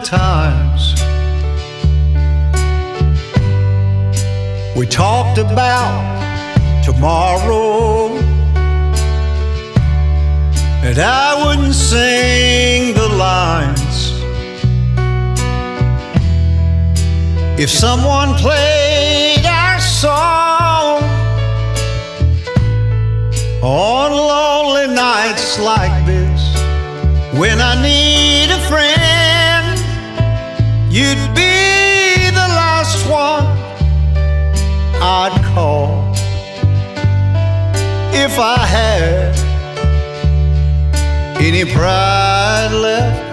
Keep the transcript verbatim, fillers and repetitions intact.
times we talked about tomorrow, and I wouldn't sing the lines if someone played our song on lonely nights like this. When I need a friend, you'd be the last one I'd call. If I had any pride left,